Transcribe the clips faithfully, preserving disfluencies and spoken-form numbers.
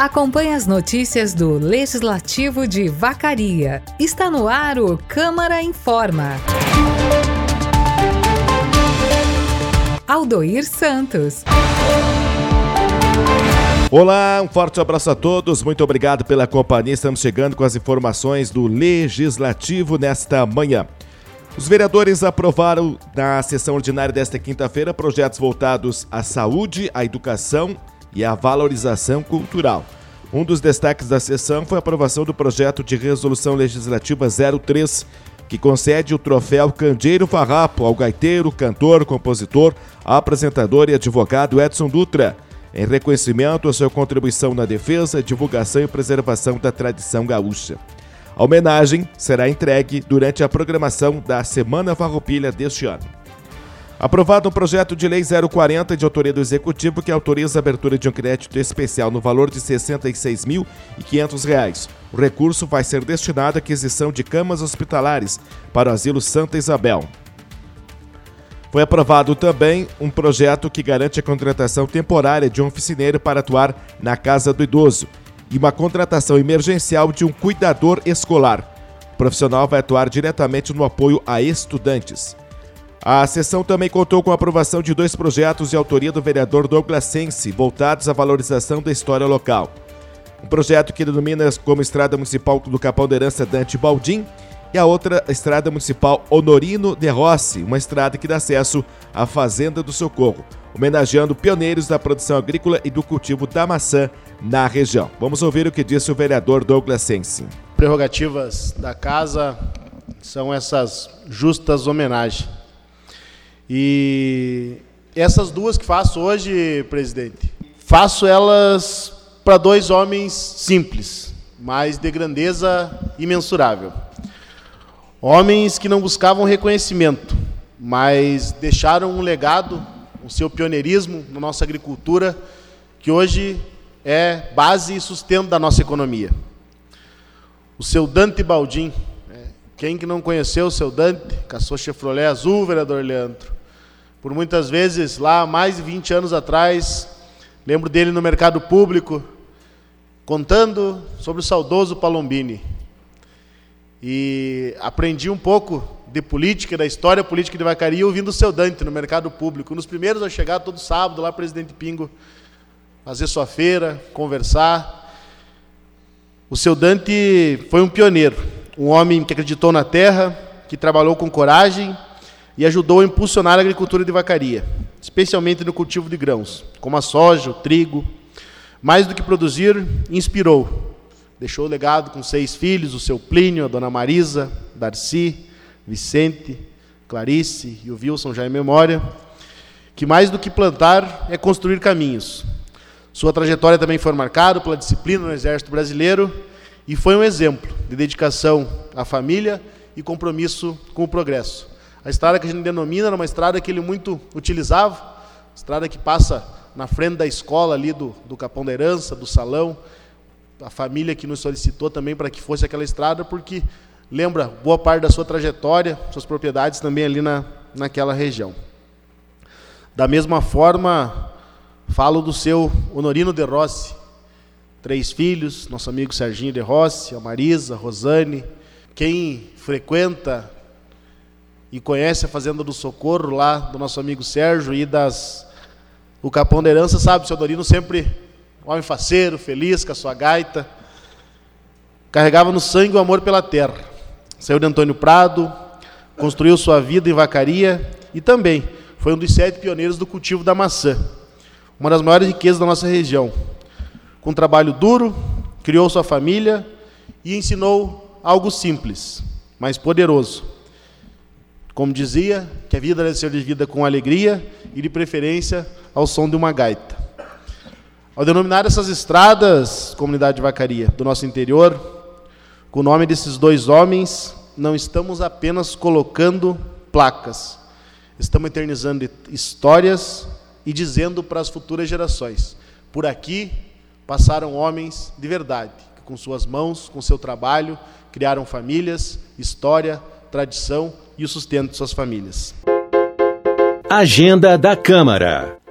Acompanhe as notícias do Legislativo de Vacaria. Está no ar o Câmara Informa. Aldoir Santos. Olá, um forte abraço a todos, muito obrigado pela companhia. Estamos chegando com as informações do Legislativo nesta manhã. Os vereadores aprovaram na sessão ordinária desta quinta-feira projetos voltados à saúde, à educação e à valorização cultural. Um dos destaques da sessão foi a aprovação do projeto de resolução legislativa zero três, que concede o troféu Candeeiro Farrapo ao gaiteiro, cantor, compositor, apresentador e advogado Edson Dutra, em reconhecimento à sua contribuição na defesa, divulgação e preservação da tradição gaúcha. A homenagem será entregue durante a programação da Semana Farroupilha deste ano. Aprovado um projeto de lei zero quarenta de autoria do Executivo que autoriza a abertura de um crédito especial no valor de sessenta e seis mil e quinhentos reais. O recurso vai ser destinado à aquisição de camas hospitalares para o Asilo Santa Isabel. Foi aprovado também um projeto que garante a contratação temporária de um oficineiro para atuar na Casa do Idoso e uma contratação emergencial de um cuidador escolar. O profissional vai atuar diretamente no apoio a estudantes. A sessão também contou com a aprovação de dois projetos de autoria do vereador Douglas Sense, voltados à valorização da história local. Um projeto que denomina como Estrada Municipal do Capão da Herança Dante Baldim e a outra Estrada Municipal Honorino de Rossi, uma estrada que dá acesso à Fazenda do Socorro, homenageando pioneiros da produção agrícola e do cultivo da maçã na região. Vamos ouvir o que disse o vereador Douglas Sense. Prerrogativas da casa são essas justas homenagens. E essas duas que faço hoje, presidente, faço elas para dois homens simples, mas de grandeza imensurável. Homens que não buscavam reconhecimento, mas deixaram um legado, o seu pioneirismo na nossa agricultura, que hoje é base e sustento da nossa economia. O seu Dante Baldim, quem que não conheceu o seu Dante, caçou Chevrolet azul, vereador Leandro. Por muitas vezes, lá há mais de vinte anos atrás, lembro dele no mercado público, contando sobre o saudoso Palombini. E aprendi um pouco de política, da história política de Vacaria, ouvindo o seu Dante no mercado público. Um dos primeiros a chegar todo sábado lá, Presidente Pingo, fazer sua feira, conversar. O seu Dante foi um pioneiro, um homem que acreditou na terra, que trabalhou com coragem e ajudou a impulsionar a agricultura de Vacaria, especialmente no cultivo de grãos, como a soja, o trigo. Mais do que produzir, inspirou. Deixou o legado com seis filhos, o seu Plínio, a dona Marisa, Darcy, Vicente, Clarice e o Wilson já em memória, que mais do que plantar é construir caminhos. Sua trajetória também foi marcada pela disciplina no Exército Brasileiro e foi um exemplo de dedicação à família e compromisso com o progresso. A estrada que a gente denomina era uma estrada que ele muito utilizava, estrada que passa na frente da escola ali do, do Capão da Herança, do salão, a família que nos solicitou também para que fosse aquela estrada, porque lembra boa parte da sua trajetória, suas propriedades também ali na, naquela região. Da mesma forma, falo do seu Honorino de Rossi, três filhos, nosso amigo Serginho de Rossi, a Marisa, a Rosane. Quem frequenta e conhece a Fazenda do Socorro lá do nosso amigo Sérgio e das o Capão da Herança sabe, o seu Dorino sempre um homem faceiro, feliz com a sua gaita, carregava no sangue o amor pela terra. Saiu de Antônio Prado, construiu sua vida em Vacaria e também foi um dos sete pioneiros do cultivo da maçã, uma das maiores riquezas da nossa região. Com um trabalho duro, criou sua família e ensinou algo simples, mas poderoso. Como dizia, que a vida deve ser vivida com alegria e, de preferência, ao som de uma gaita. Ao denominar essas estradas, comunidade de Vacaria, do nosso interior, com o nome desses dois homens, não estamos apenas colocando placas, estamos eternizando histórias e dizendo para as futuras gerações, por aqui passaram homens de verdade, que com suas mãos, com seu trabalho, criaram famílias, história, tradição e o sustento de suas famílias. Agenda da Câmara.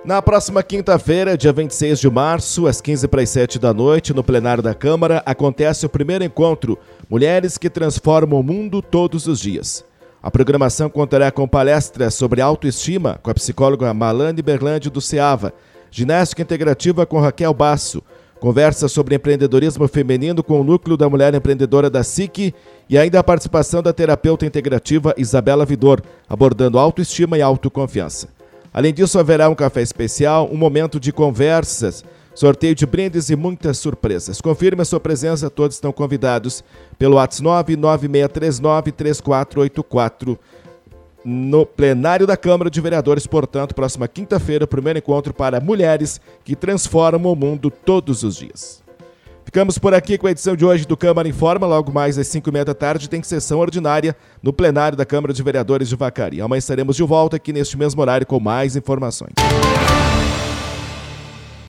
Na próxima quinta-feira, dia vinte e seis de março, às quinze para as sete da noite, no plenário da Câmara, acontece o primeiro encontro Mulheres que Transformam o Mundo Todos os Dias. A programação contará com palestras sobre autoestima com a psicóloga Malane Berlandi do SEAVA, ginástica integrativa com Raquel Basso, conversa sobre empreendedorismo feminino com o Núcleo da Mulher Empreendedora da S I C e ainda a participação da terapeuta integrativa Isabela Vidor, abordando autoestima e autoconfiança. Além disso, haverá um café especial, um momento de conversas, sorteio de brindes e muitas surpresas. Confirme a sua presença, todos estão convidados pelo WhatsApp nove nove seis três nove três quatro oito quatro no plenário da Câmara de Vereadores. Portanto, próxima quinta-feira, o primeiro encontro para mulheres que transformam o mundo todos os dias. Ficamos por aqui com a edição de hoje do Câmara Informa. Logo mais às cinco e meia da tarde tem sessão ordinária no plenário da Câmara de Vereadores de Vacaria. Amanhã estaremos de volta aqui neste mesmo horário com mais informações.